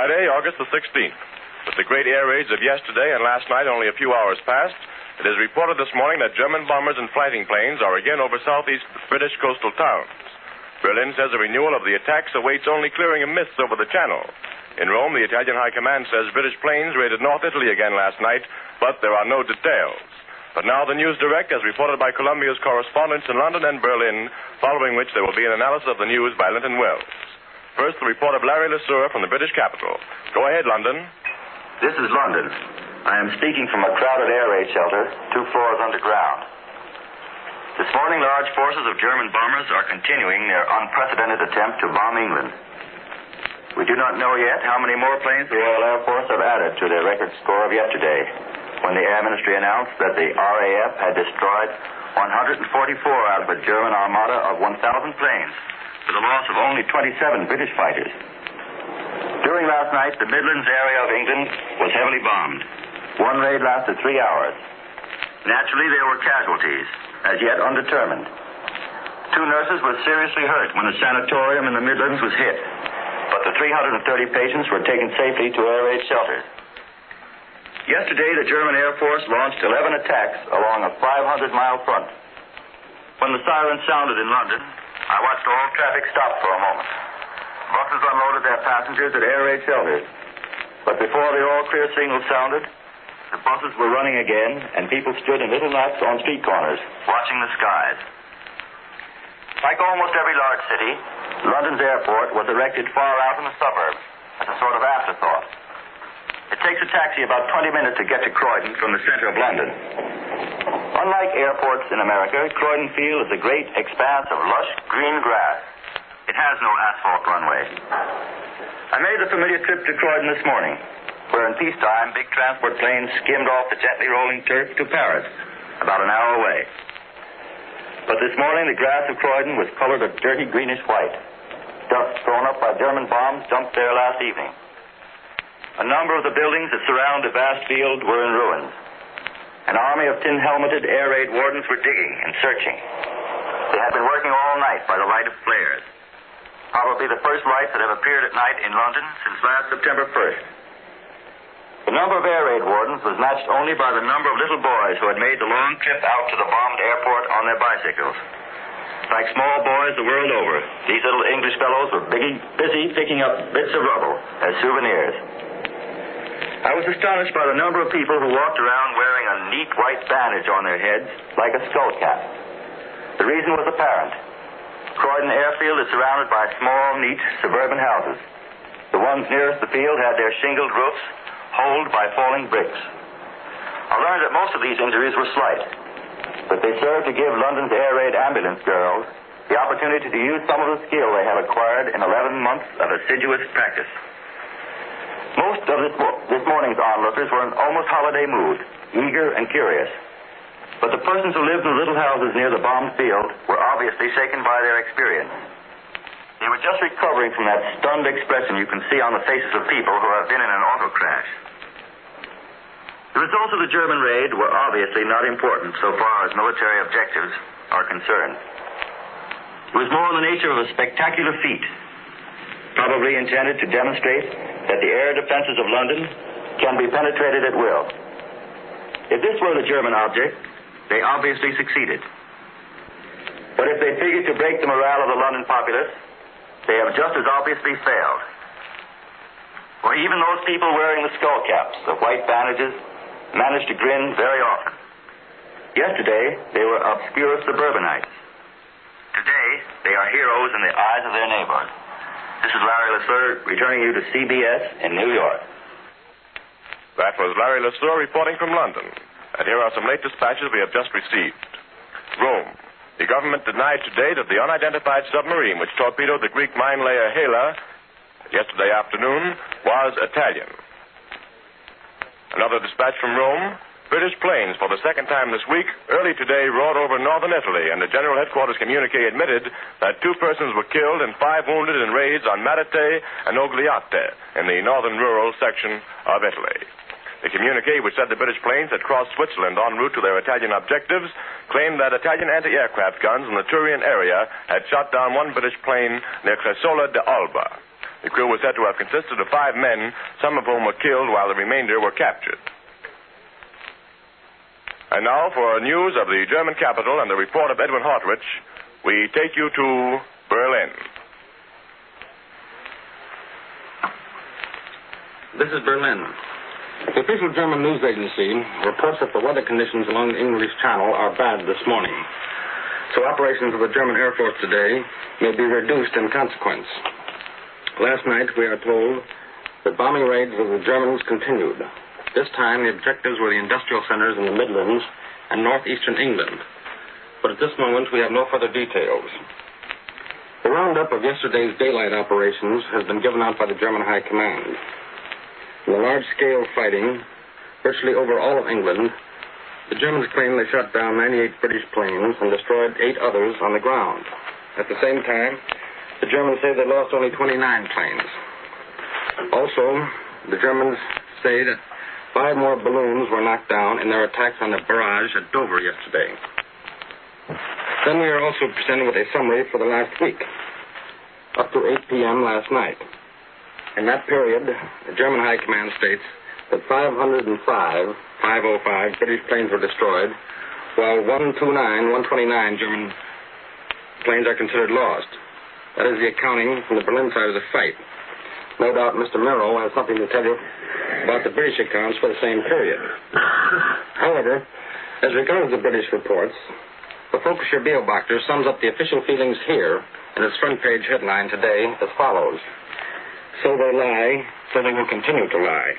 Friday, August the 16th. With the great air raids of yesterday and last night only a few hours past, it is reported this morning that German bombers and fighting planes are again over southeast British coastal towns. Berlin says a renewal of the attacks awaits only clearing of mists over the channel. In Rome, the Italian High Command says British planes raided North Italy again last night, but there are no details. But now the News Direct, as reported by Columbia's correspondents in London and Berlin, following which there will be an analysis of the news by Linton Wells. First, the report of Larry LeSueur from the British capital. Go ahead, London. This is London. I am speaking from a crowded air raid shelter, 2 floors underground. This morning, large forces of German bombers are continuing their unprecedented attempt to bomb England. We do not know yet how many more planes the Royal Air Force have added to their record score of yesterday, when the Air Ministry announced that the RAF had destroyed 144 out of a German armada of 1,000 planes, with a loss of only 27 British fighters. During last night, the Midlands area of England was heavily bombed. One raid lasted 3 hours. Naturally, there were casualties, as yet undetermined. 2 nurses were seriously hurt when a sanatorium in the Midlands was hit, but the 330 patients were taken safely to air raid shelters. Yesterday, the German Air Force launched 11 attacks along a 500-mile front. When the siren sounded in London, I watched all traffic stop for a moment. Buses unloaded their passengers at air raid shelters. But before the all-clear signal sounded, the buses were running again, and people stood in little knots on street corners, watching the skies. Like almost every large city, London's airport was erected far out in the suburbs as a sort of afterthought. It takes a taxi about 20 minutes to get to Croydon from the center of London. Unlike airports in America, Croydon Field is a great expanse of lush green grass. It has no asphalt runway. I made the familiar trip to Croydon this morning, where in peacetime big transport planes skimmed off the gently rolling turf to Paris, about an hour away. But this morning the grass of Croydon was colored a dirty greenish white. Dust thrown up by German bombs dumped there last evening. A number of the buildings that surround the vast field were in ruins. An army of tin-helmeted air raid wardens were digging and searching. They had been working all night by the light of flares. Probably the first lights that have appeared at night in London since last September 1st. The number of air raid wardens was matched only by the number of little boys who had made the long trip out to the bombed airport on their bicycles. Like small boys the world over, these little English fellows were busy picking up bits of rubble as souvenirs. I was astonished by the number of people who walked around wearing a neat white bandage on their heads like a skull cap. The reason was apparent. Croydon Airfield is surrounded by small, neat, suburban houses. The ones nearest the field had their shingled roofs holed by falling bricks. I learned that most of these injuries were slight, but they served to give London's air raid ambulance girls the opportunity to use some of the skill they have acquired in 11 months of assiduous practice. Most of this morning's onlookers were in almost holiday mood, eager and curious. But the persons who lived in the little houses near the bombed field were obviously shaken by their experience. They were just recovering from that stunned expression you can see on the faces of people who have been in an auto crash. The results of the German raid were obviously not important so far as military objectives are concerned. It was more in the nature of a spectacular feat, probably intended to demonstrate that the air defenses of London can be penetrated at will. If this were the German object, they obviously succeeded. But if they figured to break the morale of the London populace, they have just as obviously failed. For even those people wearing the skull caps, the white bandages, managed to grin very often. Yesterday, they were obscure suburbanites. Today, they are heroes in the eyes of their neighbors. This is Larry LeSueur, returning you to CBS in New York. That was Larry LeSueur reporting from London. And here are some late dispatches we have just received. Rome. The government denied today that the unidentified submarine which torpedoed the Greek mine layer Hela yesterday afternoon was Italian. Another dispatch from Rome. British planes, for the second time this week, early today roared over northern Italy, and the General Headquarters communique admitted that 2 persons were killed and 5 wounded in raids on Matete and Ogliate in the northern rural section of Italy. The communique, which said the British planes had crossed Switzerland en route to their Italian objectives, claimed that Italian anti-aircraft guns in the Turian area had shot down one British plane near Cresola de Alba. The crew was said to have consisted of 5 men, some of whom were killed while the remainder were captured. And now for news of the German capital and the report of Edwin Hartwich, we take you to Berlin. This is Berlin. The official German news agency reports that the weather conditions along the English Channel are bad this morning. So operations of the German Air Force today may be reduced in consequence. Last night, we are told that bombing raids of the Germans continued. This time, the objectives were the industrial centers in the Midlands and northeastern England. But at this moment, we have no further details. The roundup of yesterday's daylight operations has been given out by the German High Command. In the large-scale fighting, virtually over all of England, the Germans claim they shot down 98 British planes and destroyed 8 others on the ground. At the same time, the Germans say they lost only 29 planes. Also, the Germans say that 5 more balloons were knocked down in their attacks on the barrage at Dover yesterday. Then we are also presented with a summary for the last week, up to 8 p.m. last night. In that period, the German High Command states that 505 British planes were destroyed, while 129 German planes are considered lost. That is the accounting from the Berlin side of the fight. No doubt Mr. Merrill has something to tell you about the British accounts for the same period. However, as regards the British reports, the Volkischer Beobachter sums up the official feelings here in its front-page headline today as follows: "So they lie, so they will continue to lie."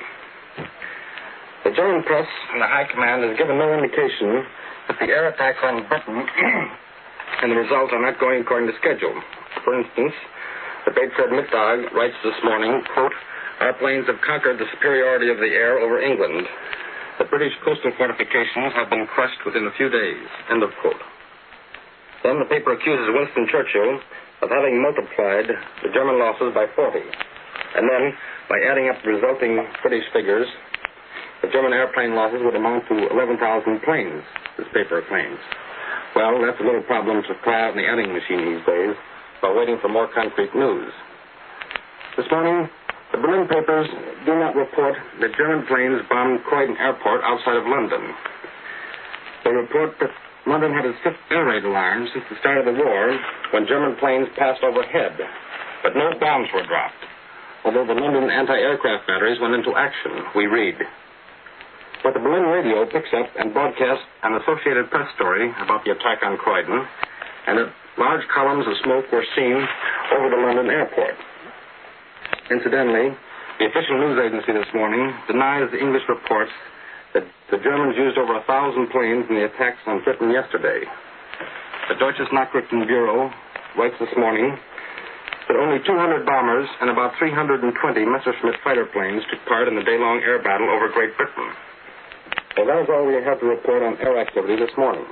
The German press and the High Command has given no indication that the air attacks on Britain and the results are not going according to schedule. For instance, the Bedford Mittag writes this morning, quote, "Our planes have conquered the superiority of the air over England. The British coastal fortifications have been crushed within a few days," end of quote. Then the paper accuses Winston Churchill of having multiplied the German losses by 40. And then, by adding up the resulting British figures, the German airplane losses would amount to 11,000 planes, this paper claims. Well, that's a little problem to try out in the adding machine these days, while waiting for more concrete news. This morning, the Berlin papers do not report that German planes bombed Croydon Airport outside of London. They report that London had its 5th air raid alarm since the start of the war, when German planes passed overhead, but no bombs were dropped. Although the London anti-aircraft batteries went into action, we read. But the Berlin radio picks up and broadcasts an Associated Press story about the attack on Croydon, and that large columns of smoke were seen over the London airport. Incidentally, the official news agency this morning denies the English reports that the Germans used over 1,000 planes in the attacks on Britain yesterday. The Deutsches Nachrichtenbüro writes this morning that only 200 bombers and about 320 Messerschmitt fighter planes took part in the day-long air battle over Great Britain. Well, that is all we have to report on air activity this morning.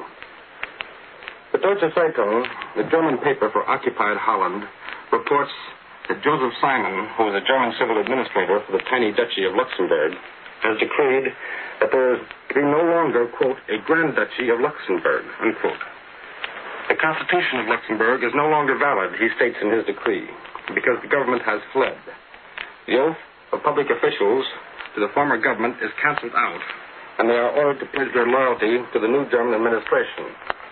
The Deutsche Zeitung, the German paper for occupied Holland, reports that Joseph Simon, who is a German civil administrator for the tiny duchy of Luxembourg, has decreed that there is to be no longer, quote, a Grand Duchy of Luxembourg, unquote. The Constitution of Luxembourg is no longer valid, he states in his decree, because the government has fled. The oath of public officials to the former government is cancelled out, and they are ordered to pledge their loyalty to the new German administration.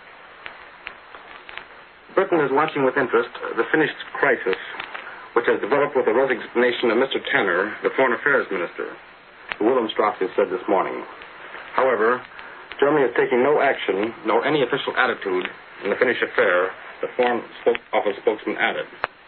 Britain is watching with interest the Finnish crisis, which has developed with the resignation of Mr. Tanner, the Foreign Affairs Minister, the Wilhelmstrasse said this morning. However, Germany is taking no action, nor any official attitude in the Finnish affair, the Foreign Office spokesman added.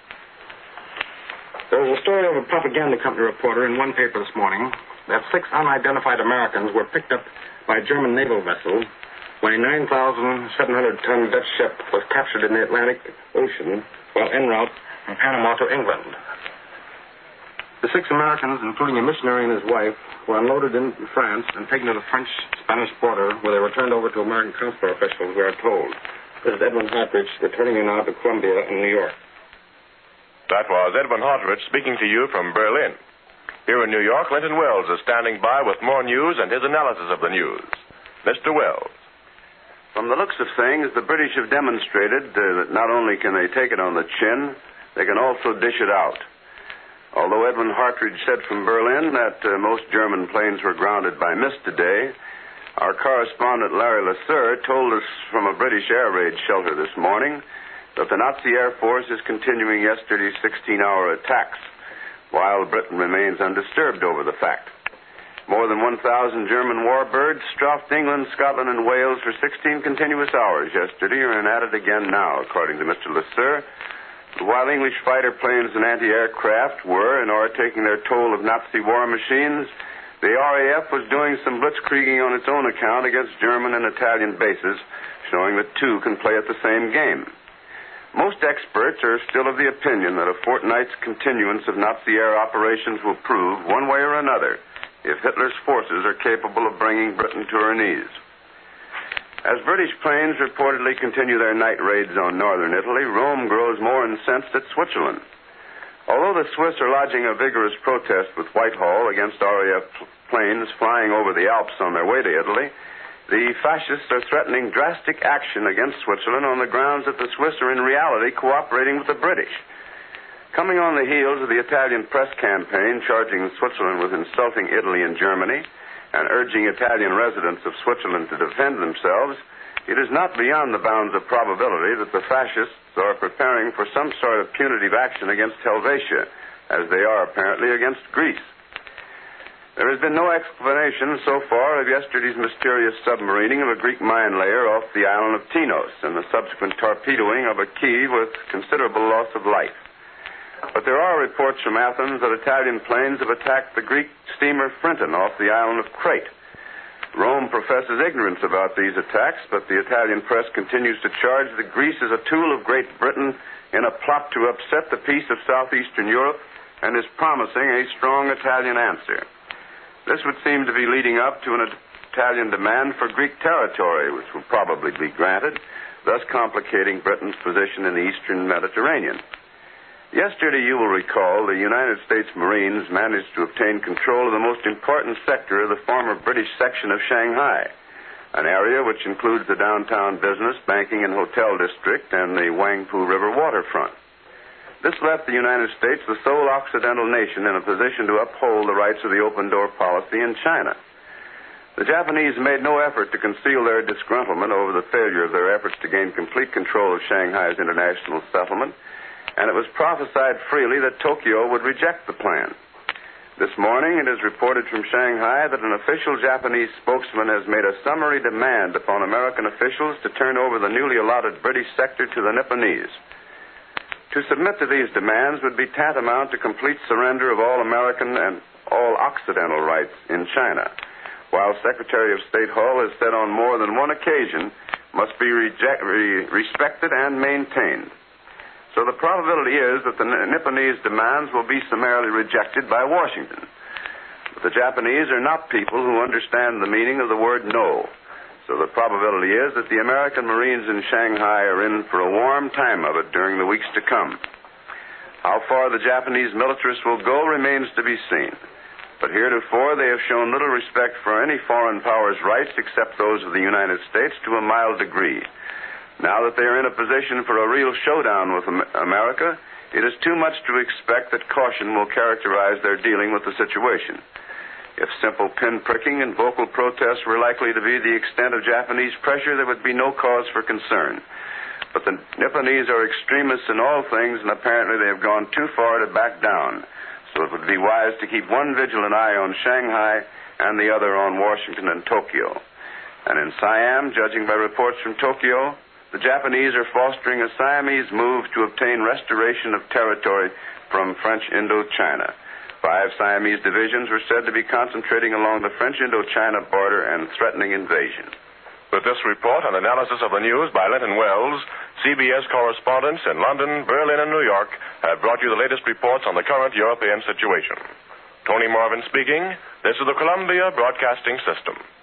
There was a story of a propaganda company reporter in one paper this morning that 6 unidentified Americans were picked up by a German naval vessel when a 9,700-ton Dutch ship was captured in the Atlantic Ocean while en route from Panama to England. The 6 Americans, including a missionary and his wife, were unloaded in France and taken to the French-Spanish border, where they were turned over to American consular officials, we are told. This is Edwin Hartwich, returning you now to Columbia in New York. That was Edwin Hartwich speaking to you from Berlin. Here in New York, Linton Wells is standing by with more news and his analysis of the news. Mr. Wells. From the looks of things, the British have demonstrated that not only can they take it on the chin, they can also dish it out. Although Edwin Hartridge said from Berlin that most German planes were grounded by mist today, our correspondent Larry Lasser told us from a British air raid shelter this morning that the Nazi Air Force is continuing yesterday's 16-hour attacks, while Britain remains undisturbed over the fact. More than 1,000 German warbirds strafed England, Scotland, and Wales for 16 continuous hours yesterday and at it again now, according to Mr. Lasser. While English fighter planes and anti-aircraft were and are taking their toll of Nazi war machines, the RAF was doing some blitzkrieging on its own account against German and Italian bases, showing that two can play at the same game. Most experts are still of the opinion that a fortnight's continuance of Nazi air operations will prove, one way or another, if Hitler's forces are capable of bringing Britain to her knees. As British planes reportedly continue their night raids on northern Italy, Rome grows more incensed at Switzerland. Although the Swiss are lodging a vigorous protest with Whitehall against RAF planes flying over the Alps on their way to Italy, the fascists are threatening drastic action against Switzerland on the grounds that the Swiss are in reality cooperating with the British. Coming on the heels of the Italian press campaign charging Switzerland with insulting Italy and Germany and urging Italian residents of Switzerland to defend themselves, it is not beyond the bounds of probability that the fascists are preparing for some sort of punitive action against Helvetia, as they are apparently against Greece. There has been no explanation so far of yesterday's mysterious submarining of a Greek mine layer off the island of Tinos and the subsequent torpedoing of a quay with considerable loss of life. But there are reports from Athens that Italian planes have attacked the Greek steamer Frinton off the island of Crete. Rome professes ignorance about these attacks, but the Italian press continues to charge that Greece is a tool of Great Britain in a plot to upset the peace of southeastern Europe and is promising a strong Italian answer. This would seem to be leading up to an Italian demand for Greek territory, which will probably be granted, thus complicating Britain's position in the eastern Mediterranean. Yesterday, you will recall, the United States Marines managed to obtain control of the most important sector of the former British section of Shanghai, an area which includes the downtown business, banking, and hotel district and the Huangpu River waterfront. This left the United States the sole Occidental nation in a position to uphold the rights of the open-door policy in China. The Japanese made no effort to conceal their disgruntlement over the failure of their efforts to gain complete control of Shanghai's international settlement, and it was prophesied freely that Tokyo would reject the plan. This morning, it is reported from Shanghai that an official Japanese spokesman has made a summary demand upon American officials to turn over the newly allotted British sector to the Nipponese. To submit to these demands would be tantamount to complete surrender of all American and all Occidental rights in China, while Secretary of State Hull has said on more than one occasion must be respected and maintained. So the probability is that the Nipponese demands will be summarily rejected by Washington. But the Japanese are not people who understand the meaning of the word no. So the probability is that the American Marines in Shanghai are in for a warm time of it during the weeks to come. How far the Japanese militarists will go remains to be seen. But heretofore they have shown little respect for any foreign power's rights except those of the United States to a mild degree. Now that they are in a position for a real showdown with America, it is too much to expect that caution will characterize their dealing with the situation. If simple pin-pricking and vocal protests were likely to be the extent of Japanese pressure, there would be no cause for concern. But the Nipponese are extremists in all things, and apparently they have gone too far to back down. So it would be wise to keep one vigilant eye on Shanghai and the other on Washington and Tokyo. And in Siam, judging by reports from Tokyo, the Japanese are fostering a Siamese move to obtain restoration of territory from French Indochina. 5 Siamese divisions were said to be concentrating along the French Indochina border and threatening invasion. With this report and analysis of the news by Linton Wells, CBS correspondents in London, Berlin, and New York have brought you the latest reports on the current European situation. Tony Marvin speaking. This is the Columbia Broadcasting System.